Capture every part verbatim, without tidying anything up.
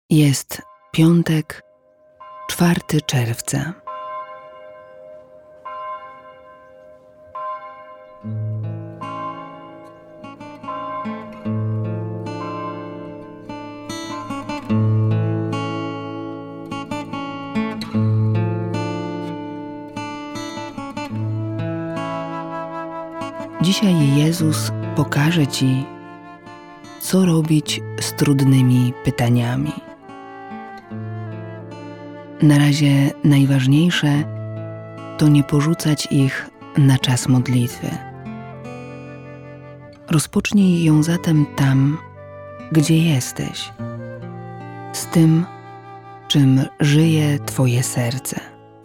Jest piątek, czwartego czerwca. Dzisiaj Jezus pokaże Ci, co robić z trudnymi pytaniami. Na razie najważniejsze to nie porzucać ich na czas modlitwy. Rozpocznij ją zatem tam, gdzie jesteś, z tym, czym żyje Twoje serce.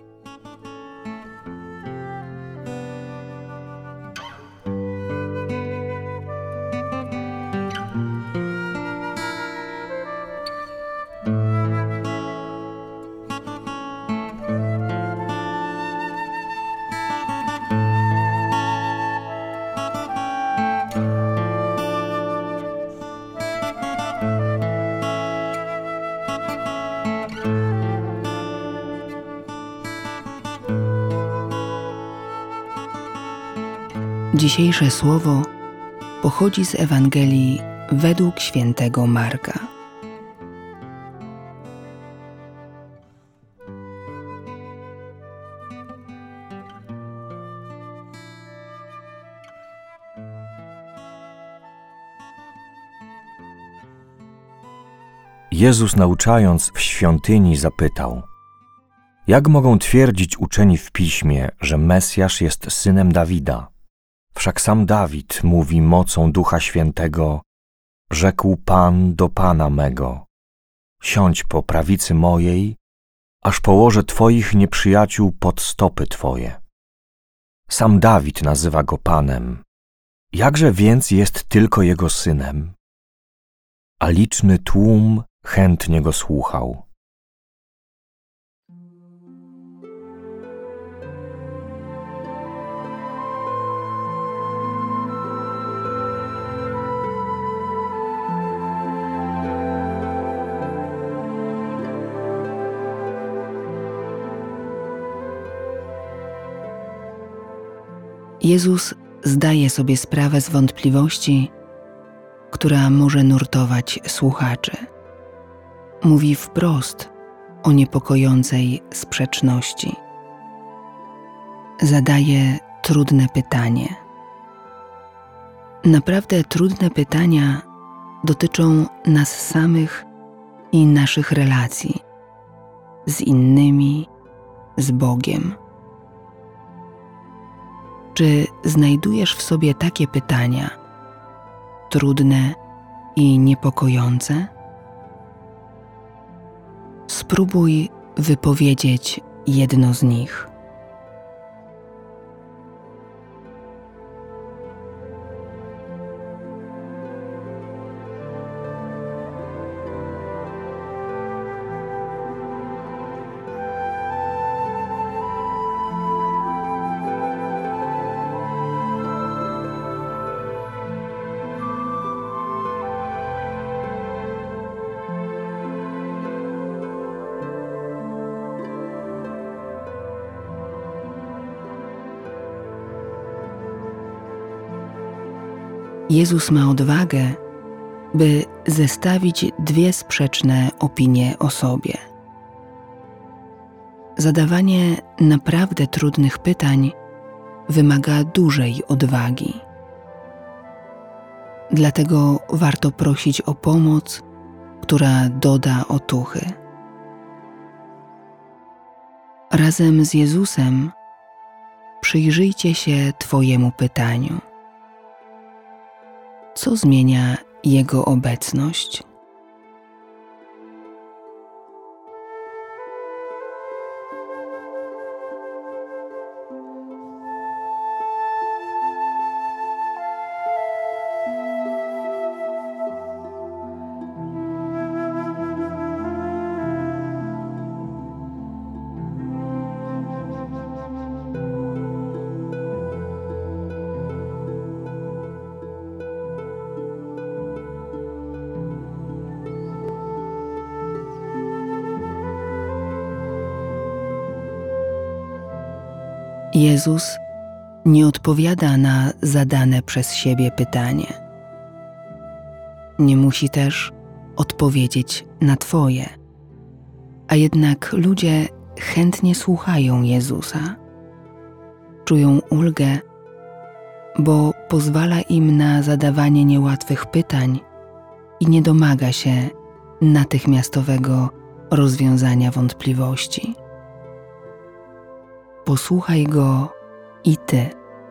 Dzisiejsze słowo pochodzi z Ewangelii według świętego Marka. Jezus, nauczając w świątyni, zapytał: Jak mogą twierdzić uczeni w Piśmie, że Mesjasz jest synem Dawida? Wszak sam Dawid mówi mocą Ducha Świętego: Rzekł Pan do Pana mego: Siądź po prawicy mojej, aż położę Twoich nieprzyjaciół pod stopy Twoje. Sam Dawid nazywa go Panem. Jakże więc jest tylko jego synem? A liczny tłum chętnie go słuchał. Jezus zdaje sobie sprawę z wątpliwości, która może nurtować słuchaczy. Mówi wprost o niepokojącej sprzeczności. Zadaje trudne pytanie. Naprawdę trudne pytania dotyczą nas samych i naszych relacji z innymi, z Bogiem. Czy znajdujesz w sobie takie pytania, trudne i niepokojące? Spróbuj wypowiedzieć jedno z nich. Jezus ma odwagę, by zestawić dwie sprzeczne opinie o sobie. Zadawanie naprawdę trudnych pytań wymaga dużej odwagi. Dlatego warto prosić o pomoc, która doda otuchy. Razem z Jezusem przyjrzyjcie się Twojemu pytaniu. Co zmienia Jego obecność? Jezus nie odpowiada na zadane przez siebie pytanie. Nie musi też odpowiedzieć na Twoje. A jednak ludzie chętnie słuchają Jezusa. Czują ulgę, bo pozwala im na zadawanie niełatwych pytań i nie domaga się natychmiastowego rozwiązania wątpliwości. Posłuchaj Go i Ty.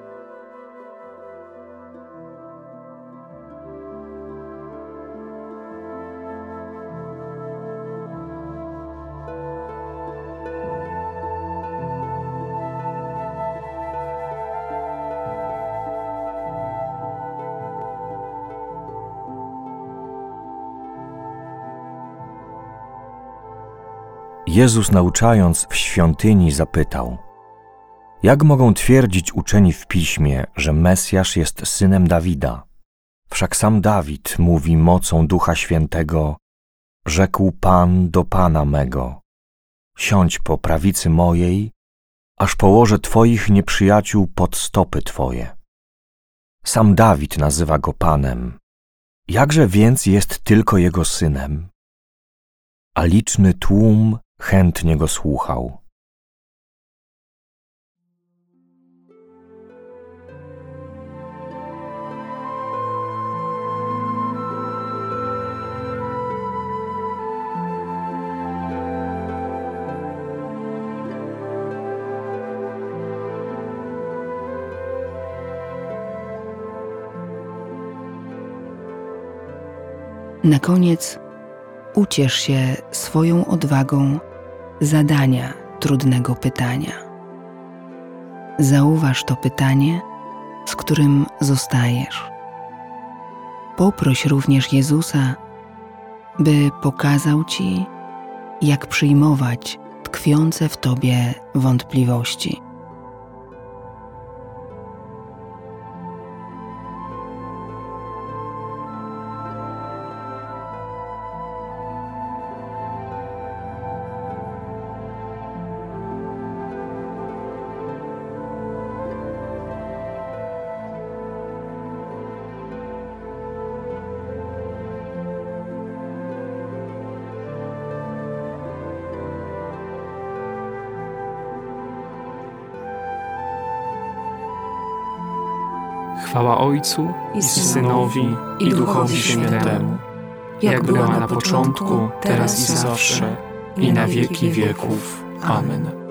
Jezus, nauczając w świątyni, zapytał: Jak mogą twierdzić uczeni w Piśmie, że Mesjasz jest synem Dawida? Wszak sam Dawid mówi mocą Ducha Świętego: Rzekł Pan do Pana mego: Siądź po prawicy mojej, aż położę Twoich nieprzyjaciół pod stopy Twoje. Sam Dawid nazywa Go Panem. Jakże więc jest tylko Jego synem? A liczny tłum chętnie Go słuchał. Na koniec uciesz się swoją odwagą zadania trudnego pytania. Zauważ to pytanie, z którym zostajesz. Poproś również Jezusa, by pokazał Ci, jak przyjmować tkwiące w Tobie wątpliwości. Chwała Ojcu i Synowi, i Duchowi Świętemu, jak była na początku, teraz i zawsze, i na wieki wieków. Amen.